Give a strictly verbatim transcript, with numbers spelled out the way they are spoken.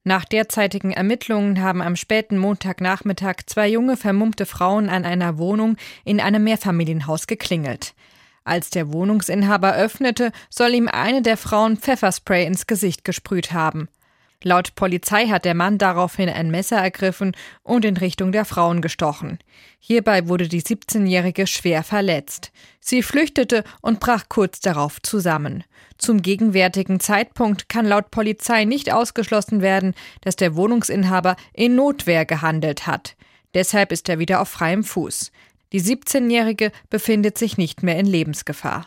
Nach derzeitigen Ermittlungen haben am späten Montagnachmittag zwei junge vermummte Frauen an einer Wohnung in einem Mehrfamilienhaus geklingelt. Als der Wohnungsinhaber öffnete, soll ihm eine der Frauen Pfefferspray ins Gesicht gesprüht haben. Laut Polizei hat der Mann daraufhin ein Messer ergriffen und in Richtung der Frauen gestochen. Hierbei wurde die siebzehnjährige schwer verletzt. Sie flüchtete und brach kurz darauf zusammen. Zum gegenwärtigen Zeitpunkt kann laut Polizei nicht ausgeschlossen werden, dass der Wohnungsinhaber in Notwehr gehandelt hat. Deshalb ist er wieder auf freiem Fuß. Die siebzehnjährige befindet sich nicht mehr in Lebensgefahr.